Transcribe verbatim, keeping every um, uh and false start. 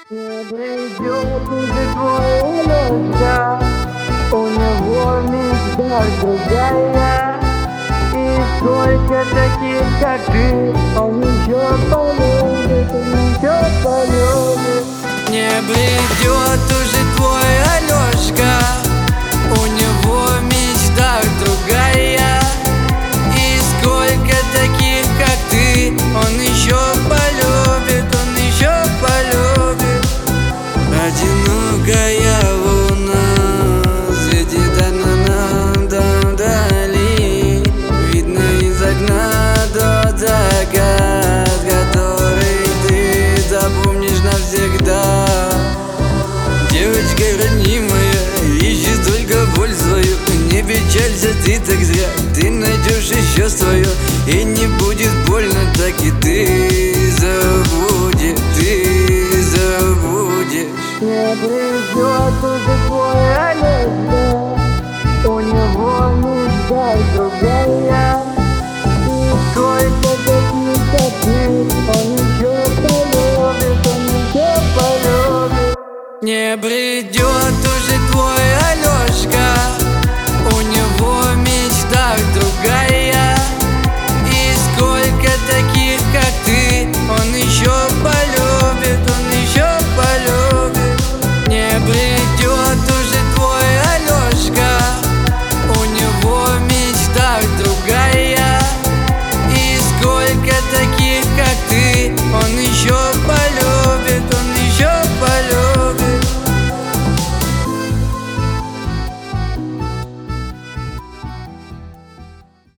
Не придет уже твой Алёшка, у него мечта другая. И сколько таких, как ты, он еще полюбит, он еще полюбит. Не придет уже твой Алёшка, у него мечта другая. И сколько таких, как ты, он еще полюбит, он еще полюбит. Одинокая луна светит одна там вдали, видно из окна тот закат, который ты запомнишь навсегда. Девочка роднимая ищет только боль свою. Не печалься ты так зря, ты найдешь еще свое. И не будет больно, так и ты забудешь, ты забудешь. Не придет уже твой Алёшка, у него мечта другая. И сколько таких, как ты, он еще полюбит, он еще полюбит. Не придет уже твой Алёшка,